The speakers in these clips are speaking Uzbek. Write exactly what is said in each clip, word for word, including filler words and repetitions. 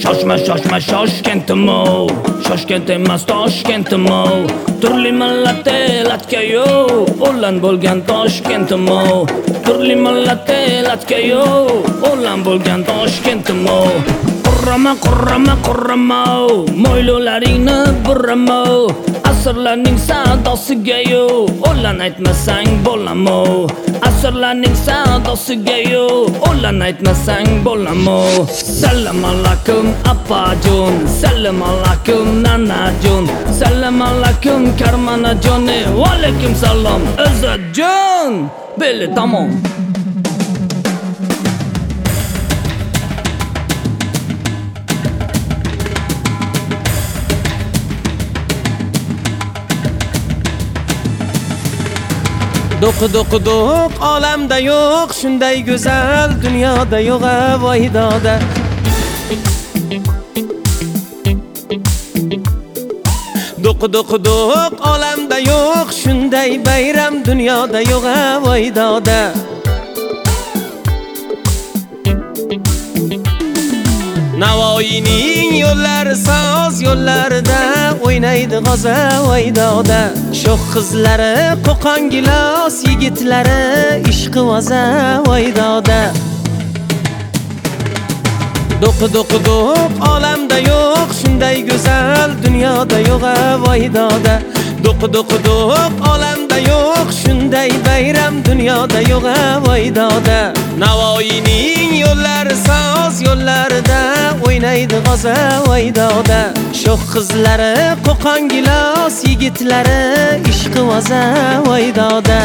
Shoshma shoshma Shoshkentimo, Shoshkent emas Toshkentimo. Turli millatda latkayo, o'lan bo'lgan Toshkentimo. Turli millatda latkayo, o'lan bo'lgan Toshkentimo. Qurrama qurrama qurrama, mo'ylolaringni burrama. Asrlarning sadosiga-yu, o'lan aytmasang bo'lamo. Asrlarning sadosiga-yu, o'lan aytmasang bo'lamo. Salom alaykum apajun, salom alaykum nanajun, salom alaykum karmanajon, va alaykum salom o'zajon. Beli tamom. Do'q do'q do'q olamda yo'q, shunday go'zal dunyoda yo'q voydoda. Do'q do'q do'q olamda yo'q, shunday bayram dunyoda yo'q voydoda. Navoiyning yo'llari soz yo'llarida o'ynaydi g'oza voydoda. Sho'x qizlari qo'qon gilos, yigitlari ishqi vaza voydoda. Do'q do'q do'q olamda yo'q, shunday go'zal dunyoda yo'q voydoda. Do'q do'q do'q olamda yo'q, shunday bayram dunyoda yo'q voydoda. Navoiyning yo'llari soz yo'llarida o'ynaydi g'oza voydoda. Sho'x qizlari qo'qon gilos, yigitlari ishqi vaza voydoda.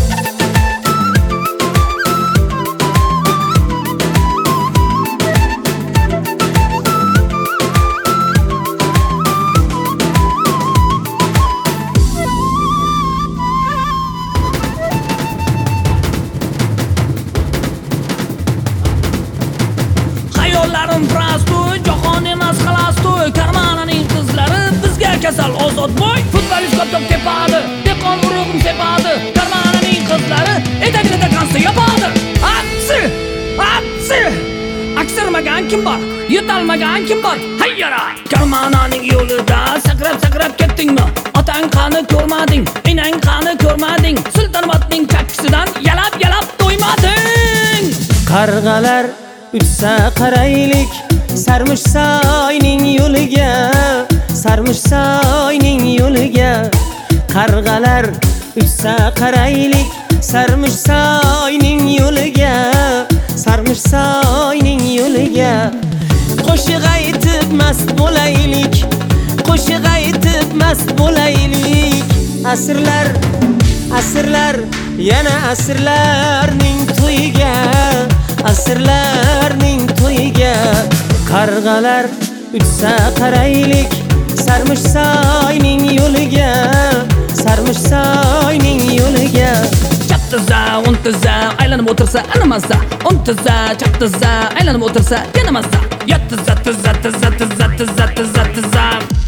Hayollarim prastoy, jahon emas xalastoy. Karmananing qizlari bizga kasal ozod boy. Futbolist top tepadi, dehqon urug'im sepadi. Karmananing qizlari etagida kansa yopadi. Aksi, aksi. Aksirmagan kim bor? Yetolmagan kim bor? Hayyara! Karmananing yo'lida sakrab-sakrab ketdingmi? Otang qani ko'rmading, enang qani ko'rmading. Sultonobodning chakkisidan yalab-yalab to'ymading. Qarg'alar uchsa qaraylik, Sarmushsoyning yo'liga, Sarmushsoyning yo'liga. Qarg'alar uchsa qaraylik, Sarmushsoyning yo'liga, Sarmushsoyning yo'liga. Qo'shiq aytib mast bo'laylik, qo'shiq aytib mast bo'laylik. Asrlar, asrlar, yana asrlarning to'yiga, asrlarning to'yiga. Qarg'alar uchsa qaraylik, Sarmushsoyning yo'liga, Sarmushsoyning yo'liga. Chaptiza, o'ntiza, aylanib o'tirsa animasa. O'ntiza, chaptiza, aylanib o'tirsa yana mazza. Yattiza, tiza, tiza, tiza, tiza, tiza, tiza.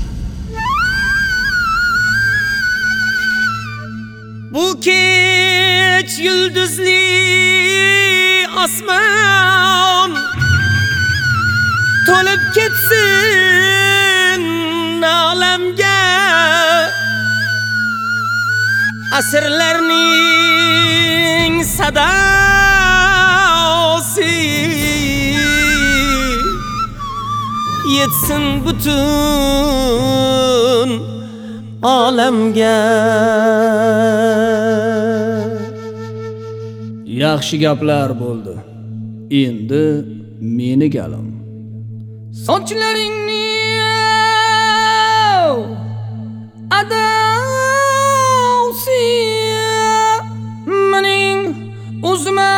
Bu kech yulduzli osmon to'lib ketsin olamga. Asrlarning sadosi yetsin butun olamga. Yaxshi gaplar bo'ldi. Endi meni galim. Sochlaringni adovsi mening o'zima.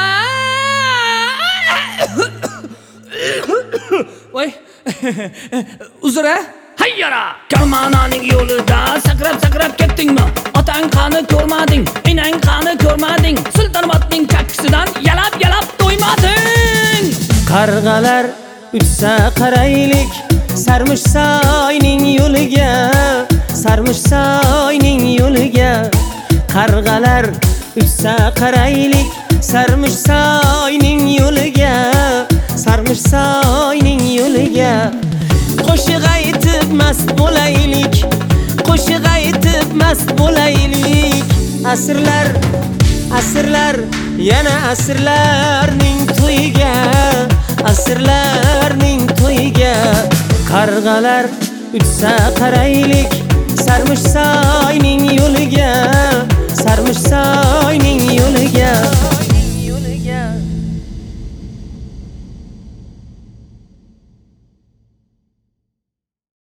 Voy. Uzra? Hayyara! Karmananing yo'lida sakrab-sakrab ketdingmi? Otang qani ko'rmading, enang qani ko'rmading. Sultonobodning chakkisidan yalab-yalab to'ymading. Qarg'alar uchsa qaraylik, Sarmushsoyning yo'liga, Sarmushsoyning yo'liga. Qarg'alar uchsa qaraylik, Sarmushsoyning yo'liga, Sarmushsoyning yo'liga. yo'liga. Qo'shiq aytib mast bo'laylik, qo'shiq aytib mast bo'laylik. Asrlar, asrlar, yana asrlarning to'yiga, asrlarning to'yiga. Qarg'alar uchsa qaraylik, Sarmush soyning yo'liga, Sarmush soy